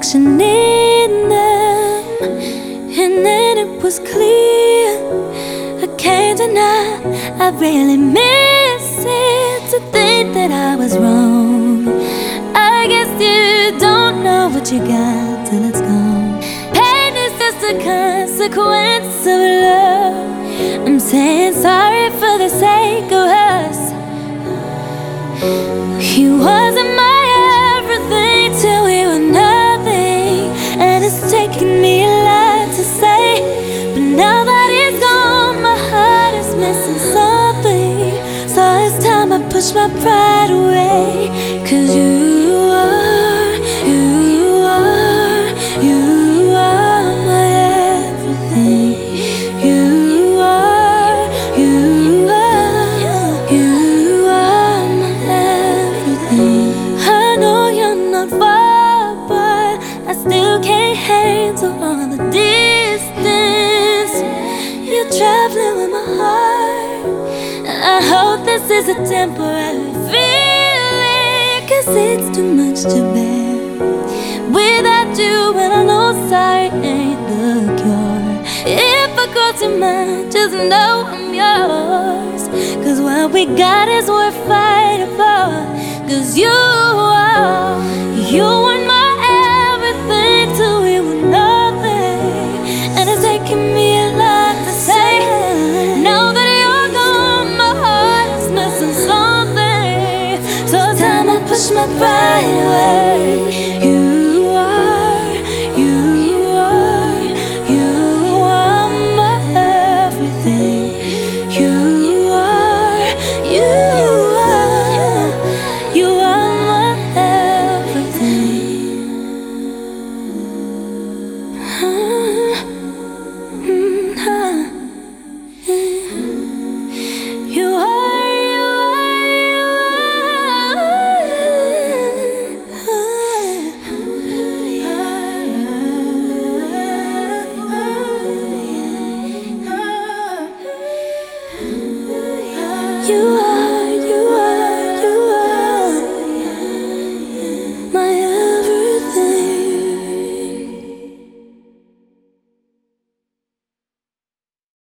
reflection in them, and then it was clear. I can't deny I really miss it. To think that I was wrong, I guess you don't know what you got till it's gone. Pain is just a consequence of love. I'm saying sorry for the sake of us. You wasn't my everything till we were nothing, and it's taken me a lot to say, but now that it's gone, my heart is missing something. So it's time I push my pride away. 'Cause you are my everything. You are my everything. I know you're not far, but I still can't handle all the distance. You're traveling with my heart. I hope this is a temporary feeling, 'cause it's too much to bear without you, and I know sorry ain't the cure. If I cross your mind, just know I'm yours, 'cause what we got is worth fighting for. 'Cause you weren't my everything till we were nothing, and it's taking me a lot to say. Now that you're gone, my heart is missing something. So it's time I push my pride away. You are my everything. You are my everything. You are